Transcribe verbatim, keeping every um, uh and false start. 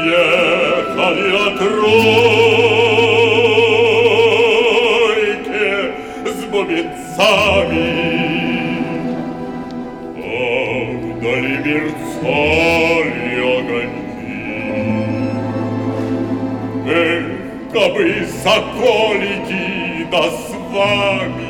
Ехали от Тройки с бубенцами, а вдали мерцали огоньки. Эх, кабы соколики да с вами